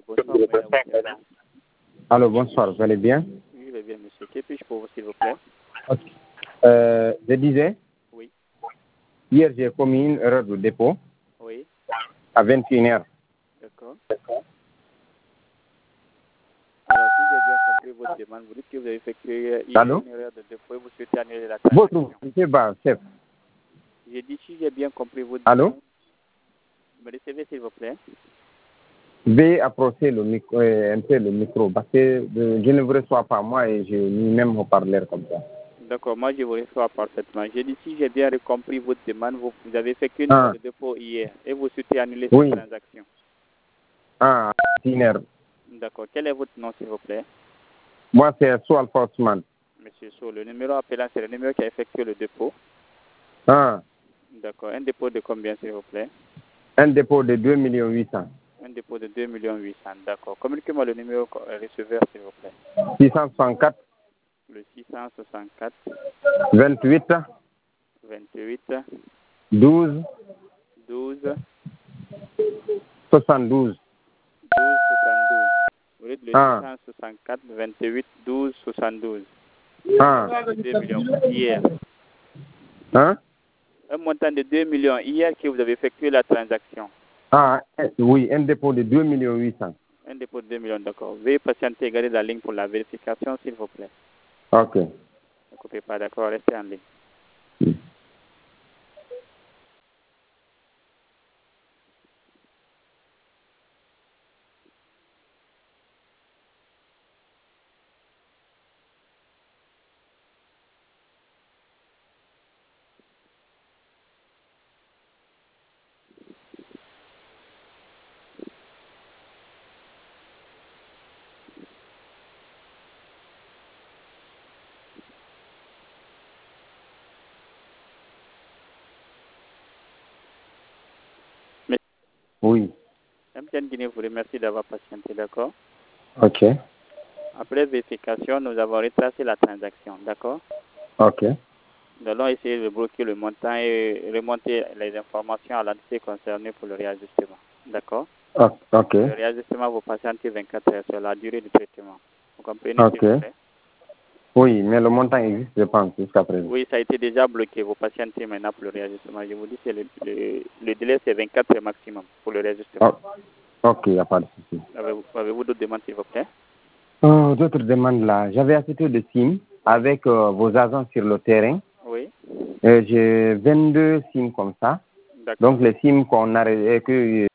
bonsoir, madame, votre service. Allô, bonsoir, vous allez bien? Oui, je vais bien, monsieur. Que puis-je pour vous, s'il vous plaît? Je disais, Oui, hier j'ai commis une erreur de dépôt oui, à 21h. d'accord. Alors, si j'ai bien compris votre demande, vous dites que vous avez effectué hier Allô? une erreur de dépôt et vous souhaitez annuler la Votre transaction. monsieur bas, chef. J'ai dit, si j'ai bien compris votre Allô? demande, me recevez, s'il vous plaît. Veuillez approcher le micro, un peu le micro parce que je ne vous reçois pas moi et j'ai mis même haut-parleur comme ça. D'accord, moi je vous reçois parfaitement. J'ai dit, si j'ai bien compris votre demande, vous avez effectué une erreur de dépôt hier et vous souhaitez annuler cette Oui. transaction. Ah, 21h. D'accord. Quel est votre nom, s'il vous plaît? Moi, c'est Soual Fortsman. Monsieur So, le numéro appelant, c'est le numéro qui a effectué le dépôt. Ah, D'accord. Un dépôt de combien, s'il vous plaît? un dépôt de 2 800 000. Un dépôt de 2 800 000. D'accord. Communiquez-moi le numéro receveur, s'il vous plaît. 664 Le 664 28 28 12 12 72. 12 72. Vous dites le Ah, 664 28 12 72. ah, 2 millions hier. hein? Un montant de 2 millions hier que vous avez effectué la transaction. Ah, oui, un dépôt de 2 800 000. Un dépôt de 2 millions, d'accord. Veuillez patienter et garder la ligne pour la vérification, s'il vous plaît. Ok. Ne coupez pas, d'accord. Restez en ligne. Oui. MTN Guinée vous remercie d'avoir patienté, d'accord. Ok. Après vérification, nous avons retracé la transaction, d'accord. Ok. Nous allons essayer de bloquer le montant et remonter les informations à l'entité concernée pour le réajustement, d'accord. Ok. Le réajustement, vous patientez 24 heures sur la durée du traitement. Vous comprenez, Ok. s'il vous plaît? Oui, mais le montant existe, je pense, jusqu'à présent. Oui, ça a été déjà bloqué. Vous patientez maintenant pour le réajustement. Je vous dis que le délai, c'est 24 heures maximum pour le réajustement. Ok, il n'y a pas de souci. Avez-vous d'autres demandes, s'il vous plaît? D'autres demandes là. J'avais acheté de SIM avec vos agents sur le terrain. Oui. J'ai 22 SIM comme ça. D'accord. Donc les SIM qu'on a que